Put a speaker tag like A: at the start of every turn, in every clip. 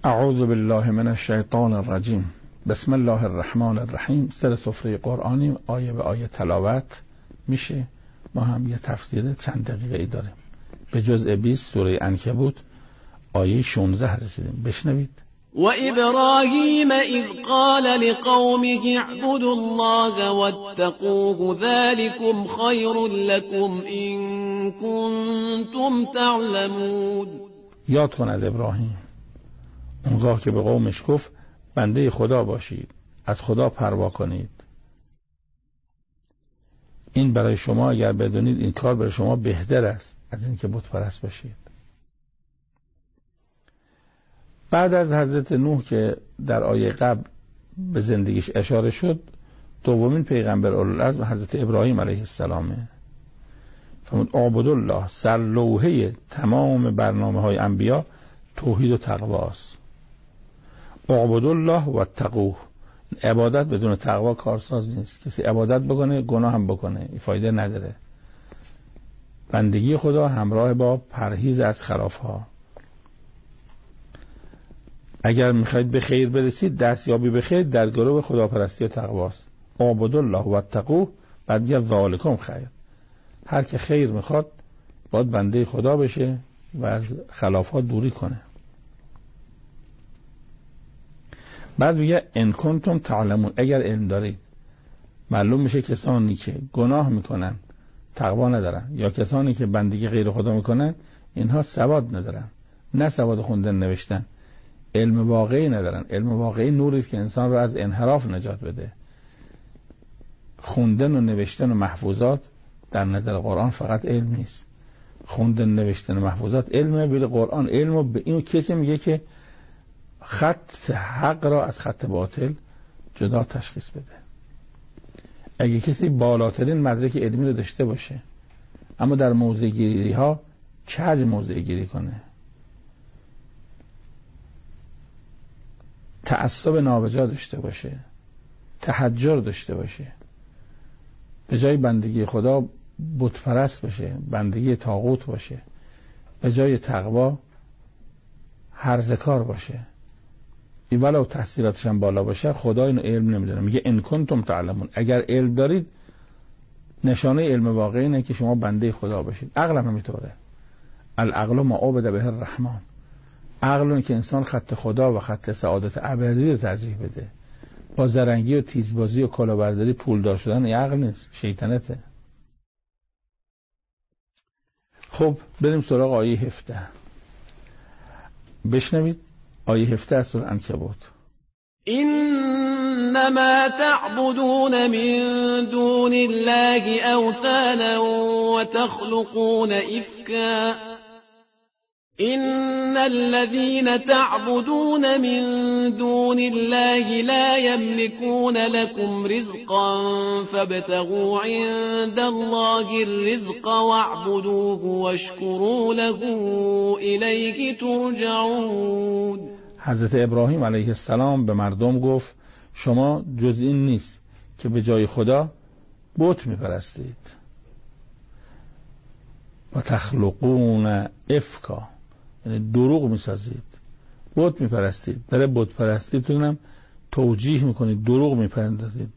A: اعوذ بالله من الشیطان الرجیم. بسم الله الرحمن الرحیم. سر سفره قرآنی، آیه به آیه تلاوت میشه. ما هم یه تفسیر چند دقیقه ای داریم. به جزء 20 سوره عنکبوت آیه 16 رسیدیم. بشنوید.
B: و ابراهیم اذ قال لقومه اعبدوا الله واتقوه ذلكم خیر لكم ان کنتم تعلمون.
A: یاد کن از ابراهیم اونگاه که به قومش گفت بنده خدا باشید، از خدا پروا کنید. این برای شما اگر بدونید این کار برای شما بهتر است از این که بت پرست باشید. بعد از حضرت نوح که در آیه قبل به زندگیش اشاره شد، دومین پیغمبر اولوالعزم حضرت ابراهیم علیه السلامه. فرمود اعبدوا الله، سرلوحه تمام برنامه های انبیا توحید و تقواست. اعبدوا الله واتقوه. عبادت بدون تقوا کارساز نیست. کسی عبادت بکنه گناه هم بکنه، فایده نداره. بندگی خدا همراه با پرهیز از خرافها. اگر میخواید به خیر برسید، دستیابی به خیر در گروه خداپرستی و تقواست. اعبدوا الله واتقوه، بعد میگه ذالکم خیر. هر که خیر میخواد باید بنده خدا بشه و از خلافات دوری کنه. بعد میگه ان کنتم تعلمون، اگر علم دارید. معلوم میشه کسانی که گناه میکنن تقوا ندارن، یا کسانی که بندگی غیر خدا میکنن اینها سواد ندارن. نه سواد خوندن نوشتن، علم واقعی ندارن. علم واقعی نوری است که انسان رو از انحراف نجات بده. خوندن و نوشتن و محفوظات در نظر قرآن فقط علم نیست. خوندن نوشتن و محفوظات علمه، ولی قرآن علمو به اینو کسی میگه که خط حق را از خط باطل جدا تشخیص بده. اگه کسی بالاترین مدرک علمی رو داشته باشه اما در موضع گیری ها کج موضع گیری کنه، تعصب نابجا داشته باشه، تحجر داشته باشه، به جای بندگی خدا بت پرست باشه، بندگی طاغوت باشه، به جای تقوا هرزه کار باشه، این ولو تحصیلاتش هم بالا باشه، خدا اینو علم نمیدونه. میگه ان کنتم تعلمون، اگر علم دارید نشانه علم واقعی اینه که شما بنده خدا باشید. عقل هم همینطوره. العقل ما عبد به الرحمن. عقل اون که انسان خط خدا و خط سعادت ابدی رو ترجیح بده. با زرنگی و تیزبازی و کلاهبرداری پولدار شدن این عقل نیست، شیطنته. خب بریم سراغ آیه 17. بشنوید آیه 17 از سوره عنکبوت.
B: انما تعبدون من دون الله اوثانا وتخلقون افكا ان الذين تعبدون من دون الله لا يملكون لكم رزقا فابتغوا عند الله الرزق واعبدوه واشكروا له إليه ترجعون.
A: حضرت ابراهیم علیه السلام به مردم گفت شما جز این نیست که به جای خدا بت میپرستید. و تخلقون افکا، یعنی دروغ میسازید، بت میپرستید. برای بت پرستیتون هم توجیه میکنید، دروغ میپرستید.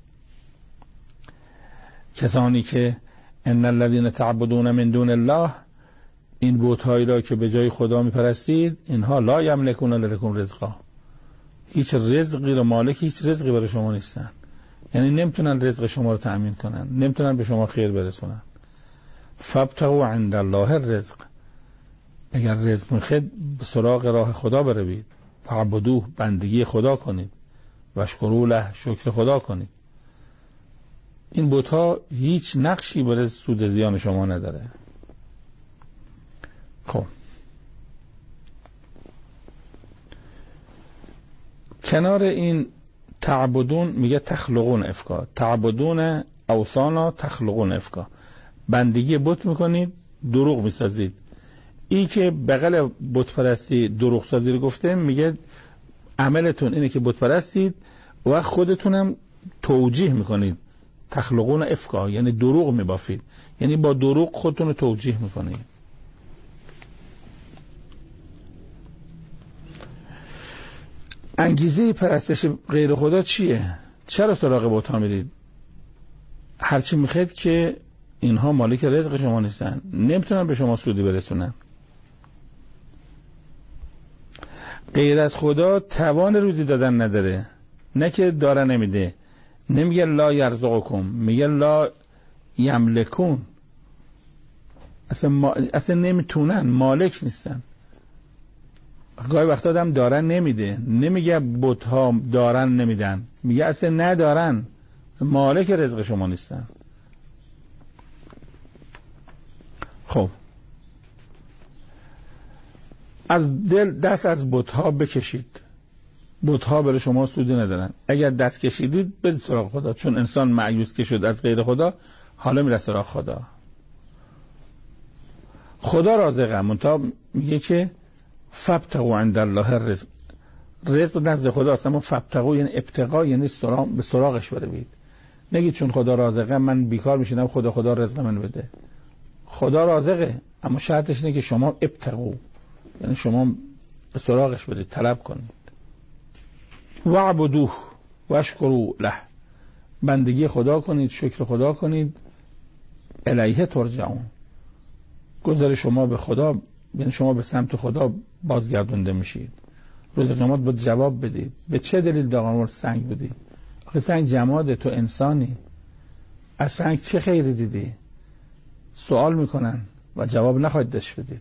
A: کسانی که ان الذين تعبدون من دون الله، این بت‌هایی را که به جای خدا میپرستید، اینها لا یملکون لکم رزقا، هیچ رزقی رو مالک هیچ رزقی برای شما نیستن. یعنی نمیتونن رزق شما رو تأمین کنن، نمیتونن به شما خیر برسونن. فابتغوا عند الله الرزق، اگر رزق میخواید به سراغ راه خدا بروید. فعبدوه، بندگی خدا کنید. واشکروا له، شکر خدا کنید. این بت‌ها هیچ نقشی برای سود زیان شما نداره. خب کنار این تعبدون میگه تخلقون افکا. تعبدون اوثانا تخلقون افکا، بندگی بت میکنید، دروغ میسازید. این که بغل بت پرستی دروغ سازی رو گفته، میگه عملتون اینه که بت پرستید و خودتونم توجیه میکنید. تخلقون افکا یعنی دروغ میبافید، یعنی با دروغ خودتون رو توجیه میکنید. انگیزه پرستش غیر خدا چیه؟ چرا سراغ بت‌ها میرید؟ هرچی میخواید که اینها مالک رزق شما نیستن، نمیتونن به شما سودی برسونن. غیر از خدا توان روزی دادن نداره. نه که داره نمیده، نمیگه لا یرزقکم، میگه لا یملکون. اصلا نمیتونن، مالک نیستن. گاهی وقتا آدم دارن نمیده، نمیگه بت‌ها دارن نمیدن، میگه اصلا ندارن، مالک رزق شما نیستن. خب از دل دست از بت‌ها بکشید. بت‌ها برای شما سودی ندارن. اگر دست کشیدید برید سراغ خدا، چون انسان مایوس که شد از غیر خدا، حالا میره سراغ خدا. خدا رازقه، منتها میگه که فابتغوا عند الله الرزق. رزق نزد خداست، اما فابتغوا یعنی ابتغا، یعنی به سراغش بروید. نگید چون خدا رازقه من بیکار میشینم خدا رزق من بده. خدا رازقه، اما شرطش اینه که شما ابتغوا، یعنی شما به سراغش برید، طلب کنید. وعبدوه واشکروا له. بندگی خدا کنید، شکر خدا کنید. الیه ترجعون. گذار شما به خدا، یعنی شما به سمت خدا بازگردونده میشید. روز قیامت باید جواب بدید. به چه دلیل داغانوار سنگ بودید؟ آخه سنگ جماده، تو انسانی، از سنگ چه خیری دیدی؟ سوال میکنن و جواب نخواهید داشت بدید.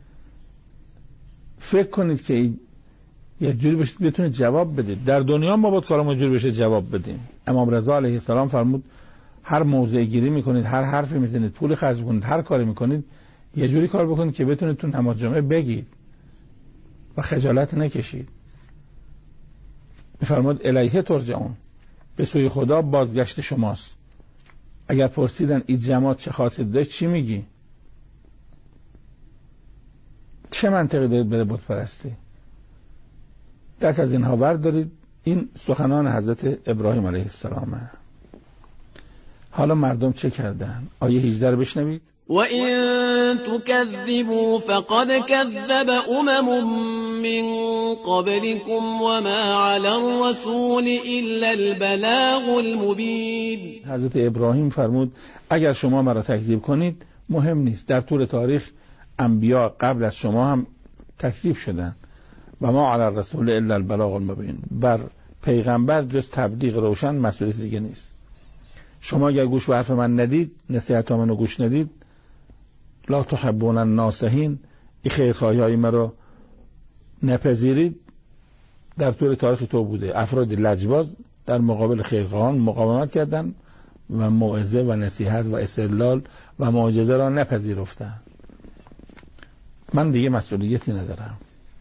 A: فکر کنید که یه جوری بشید بتونید جواب بدید. در دنیا ما باید کارمون جوری بشه جواب بدیم. امام رضا علیه السلام فرمود هر موضع گیری میکنید، هر حرفی میزنید، پول خرج میکنید، هر کاری میکنید، یه جوری کار بکنید که بتونید تو نماز جمعه بگید و خجالت نکشید. میفرماد الیه ترجعون، به سوی خدا بازگشت شماست. اگر پرسیدن این جماعت چه خاصیتی داشت، چی میگی؟ چه منطقی دارید بره بت پرستی؟ دست از اینها بردارید. این سخنان حضرت ابراهیم علیه السلامه. حالا مردم چه کردن؟ آیه 18 رو بشنوید.
B: وَإِن تُكَذِّبُوا فَقَدْ كَذَّبَ أُمَمٌ مِّن قَبْلِكُمْ وَمَا عَلَى الرَّسُولِ إِلَّا الْبَلَاغُ الْمُبِينُ.
A: حضرت ابراهیم فرمود اگر شما مرا تکذیب کنید مهم نیست، در طول تاریخ انبیا قبل از شما هم تکذیب شدن. و ما علی الرسول الا البلاغ المبین. بر پیغمبر جز تبلیغ روشن مسئولیت دیگه نیست. شما اگر گوش به حرف من ندید، نصیحت منو گوش ندید، لا تحبون الناصحین، این خیرخواهی های مرا نپذیرید، در طول تاریخ تو بوده. افراد لجباز در مقابل خیرخواهان مقاومت کردن و موعظه و نصیحت و استدلال و معجزه را نپذیرفتن. من دیگه مسئولیتی ندارم.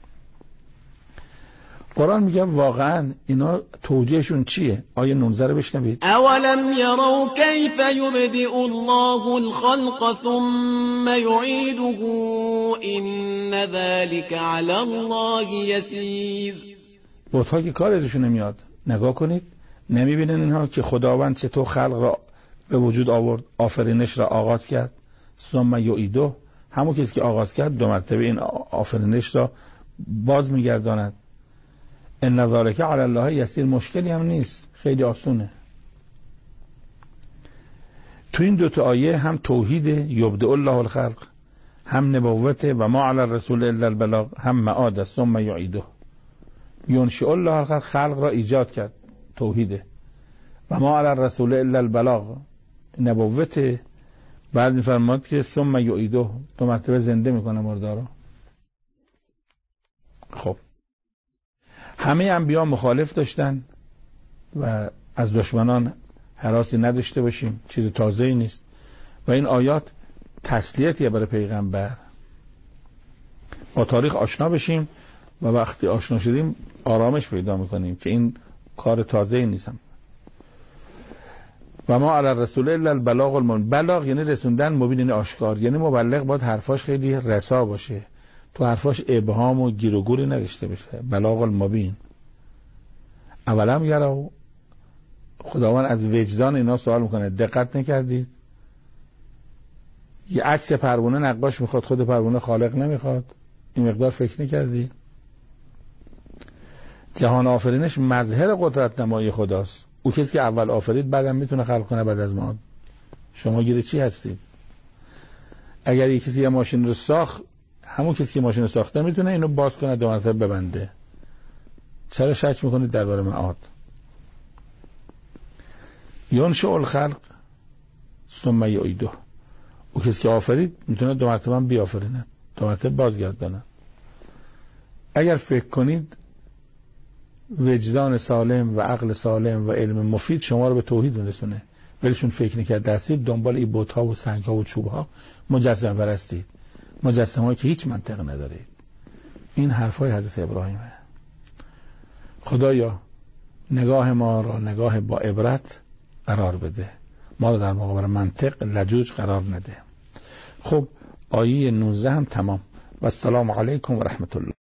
A: قرآن میگه واقعا اینا توجیهشون چیه؟ آیه 19 رو بشنوید.
B: اولم یروا کیف یبدئ الله الخلق ثم یعیده ان ذلک علی الله یسیر.
A: بت‌ها که کار ازشون نمیاد. نگاه کنید، نمیبینن اینها که خداوند چطور خلق را به وجود آورد، آفرینش را آغاز کرد. ثم یعیده، همون کسی که آغاز کرد دو مرتبه این آفرینش را باز میگرداند. ان ذلک علی الله یسیر، مشکلی هم نیست، خیلی آسونه. تو این دوتا آیه هم توحید یبدئ الله الخلق، هم نبوت و ما علی الرسول الا البلاغ، هم معاد ثم یعیده. ینشئ الله الخلق، خلق را ایجاد کرد، توحیده. و ما علی الرسول الا البلاغ، نبوت. بعد میفرماد که ثم یعیده، دو مرتبه زنده میکنه مردا رو. خب همه انبیا مخالف داشتن و از دشمنان هراسی نداشته باشیم، چیز تازه‌ای نیست. و این آیات تسلیتیه برای پیغمبر. با تاریخ آشنا بشیم و وقتی آشنا شدیم آرامش پیدا میکنیم که این کار تازه‌ای نیست. و ما علی الرسول الا البلاغ المبین. بلاغ یعنی رسوندن، مبین یعنی آشکار. یعنی مبلغ باید حرفاش خیلی رسا باشه، تو حرفاش ابهام و گیر و گوری نداشته باشه. بلاغ المبین. اولم یروا، خداوند از وجدان اینا سوال میکنه، دقت نکردید؟ یه عکس پروانه نقاش میخواد، خود پروانه خالق نمیخواد. این مقدار فکر نکردی؟ جهان آفرینش مظهر قدرت نمایی خداست. او کسی که اول آفرید بعدم میتونه خلق کنه بعد از ما. شما گیر چی هستید؟ اگر یک کسی یه ماشین رو ساخت، همون کسی که ماشین رو ساخته میتونه اینو باز کنه، دو مرتبه ببنده. چرا شک میکنید درباره معاد؟ ینشئ الخلق ثم یعیده. او کسی که آفرید میتونه دو مرتبه هم بیافرینه، دو مرتبه بازگردانه. اگر فکر کنید وجدان سالم و عقل سالم و علم مفید شما رو به توحید میرسونه، ولیشون فکر نکرد دستید دنبال این بت‌ها و سنگ‌ها و چوب‌ها مجسمه پرستید، مجسمه‌ای که هیچ منطق ندارید. این حرفای حضرت ابراهیمه. خدایا نگاه ما را نگاه با عبرت قرار بده، ما رو در مقابل منطق لجوج قرار نده. خب آیه 19 هم تمام. و السلام علیکم و رحمت الله.